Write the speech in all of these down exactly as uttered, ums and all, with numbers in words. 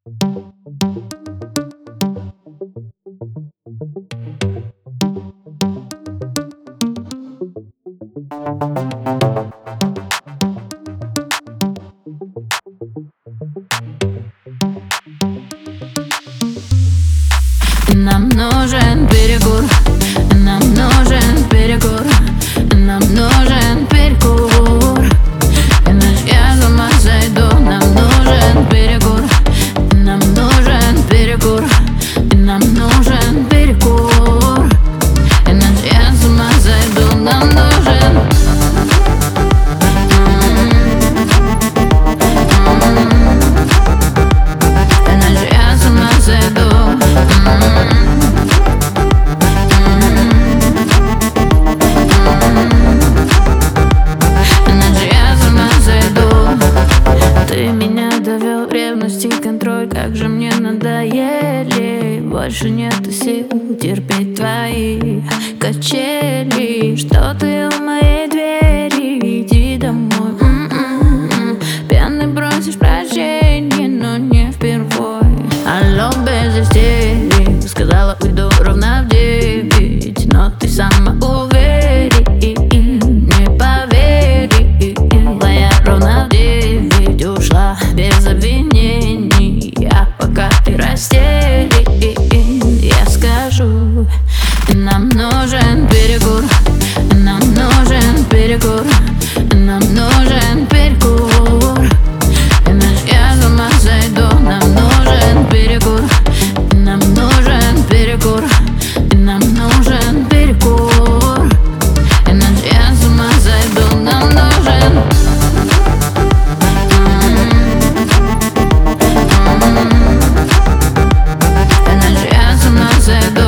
Нам нужен перекур, нам нужен перекур, нам нужен перекур, иначе я с ума сойду. Нам нужен перекур, нам нужен перекур, нам нужен перекур, иначе я с ума сойду. Нам нужен иначе я с ума сойду. Ты меня довел, ревность и контроль, как же мне надоели. Больше нет сил терпеть твои качели. Что ты у моей двери, иди домой. М-м-м. Пьяный просишь прощения, но не впервой. Алло, без истерик, сказала, уйду ровно в девять, но ты сама уверена, не поверила. Я ровно в девять ушла без обвинений, а пока ты растерян, я скажу: нам нужен перекур, нам нужен перекур, нам нужен перекур, иначе я с ума сойду. Нам нужен перекур, нам нужен перекур, нам нужен перекур, иначе я с ума сойду. Нам нужен иначе я с ума сойду.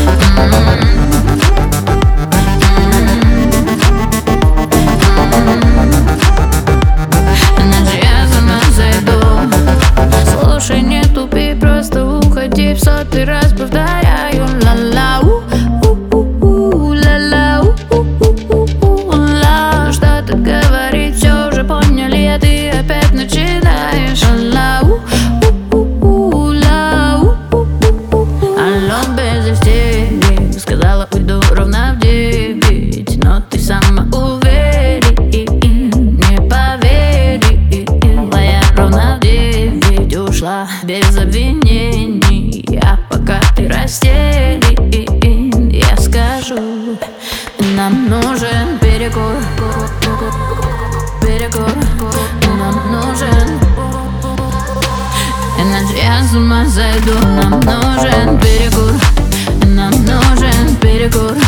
Иначе я с ума сойду. Слушай, не тупи, просто уходи, в сотый раз повторяю. Ла-ла, у-у-у, ла-ла, у-у-у, ла. Что-то говорить все уже поняли, а ты опять начинаешь. Ла-ла, у-у-у, ла, у-у-у. Алло, без истерик, сказала, уйду ровно в девять, но ты сама уверена, не поверила. Я ровно в девять ушла без обвинений, а пока ты растерян, я скажу: нам нужен перекур, перекур, нам нужен, иначе я с ума сойду. Нам нужен перекур, нам нужен перекур,